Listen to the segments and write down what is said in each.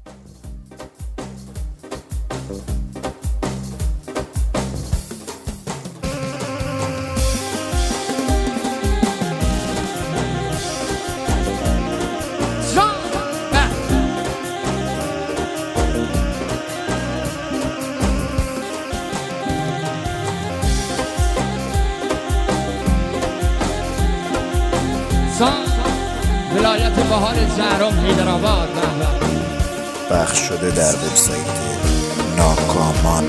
ولایت بهار زهرم حیدرآباد. پخش شده در وبسایت ناکامان.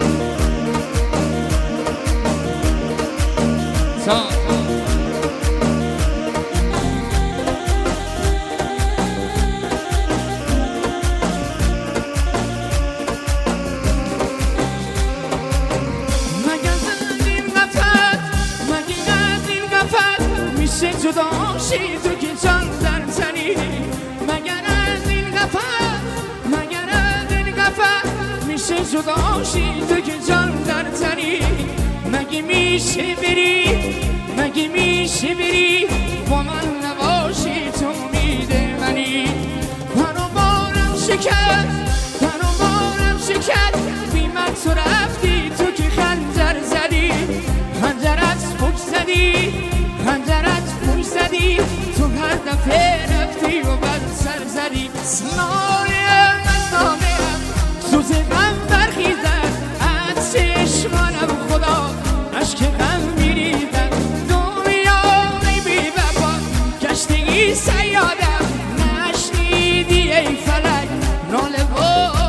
میشه جداشی تو که جان در تنی، مگر از این قفل، مگر از این قفل میشه جداشی تو که جان در تنی. مگه میشه بری، مگه میشه بری با من نباشی تو امید منی. منو بارم شکست، منو بارم شکست، بی من تو رفتی تو که خنجر زدی، خنجرت پک زدی، خنجرت پوش زدی، تو هر دفعه رفتی و بر سر زدی. نالیم از نالیم سوز غم برخیزد از چشمانم خدا، عشق غم میریزد دنیای بی وفا. گشتگی سیادم نشنیدی ای فلک ناله و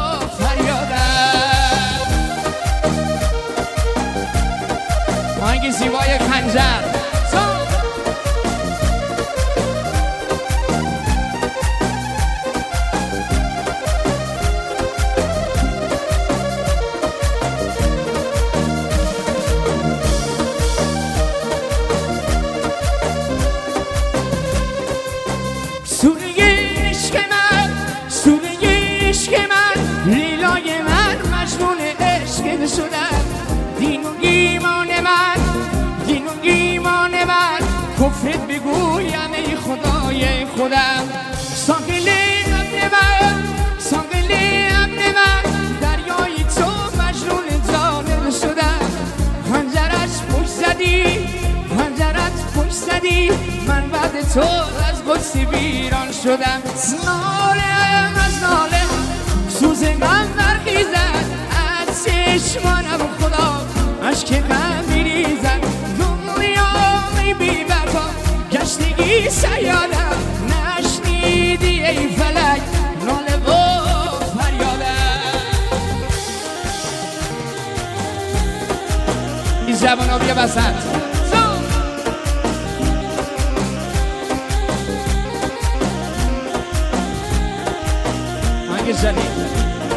فریادم. آهنگ زیبای خنجر. شدم دین و ایمان من، دین و ایمان من کفرت بگویم ای خدای خودم. ساحل امن من، ساحل امن من، دریای تو مجنون جانم شدم. خنجرش پشت زدی، خنجرت پشت زدی، من بعد تو از قدس ویران شدم. نالم از نالم سوز من برخیزد چشمانم خدا، عشق غم میریزد دنیای بی وفا. گشتگی سیادم نشنیدی ای فلک ناله و فریادم. این زبان ها بیا بسند آنگه زنید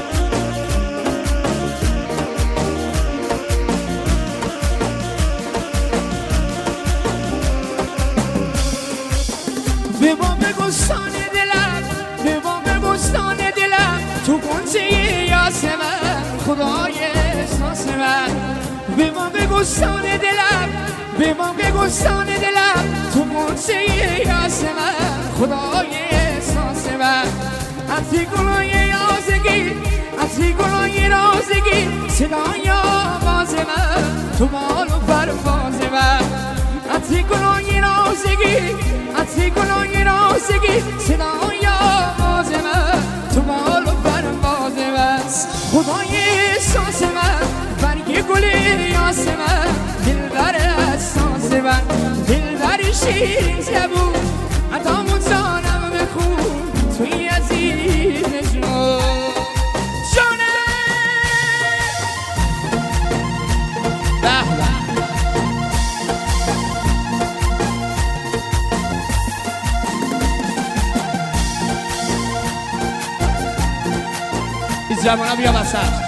به بام بستان دلم، به بام بستان دلم، تو گنجه یاسمن خدای احساس من. به بام بستان دلم، به بام بستان دلم، تو گنجه یاسمن خدای احساس من. عطی گلای یازگی، عطی گلای رازگی، صدای آواز من تو بال و پرواز من. عطی گلای رازگی، عطی گلای رازگی، صدای آواز من تو بال و پرواز من. خدای احساس من برگ گل یاس من، دلبر اساس من، دلبر شیرین زبون، ادامو جانم بخون توی عزیز جنون. زبان بیا بسند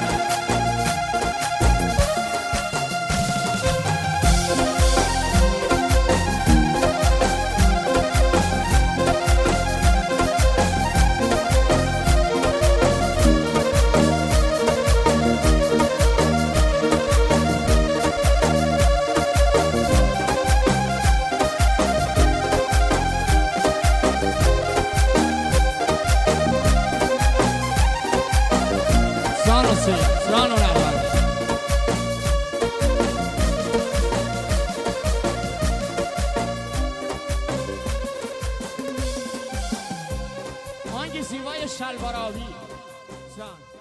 جان و سید جان و نرمن آنگه زیبای شلوار آبی جان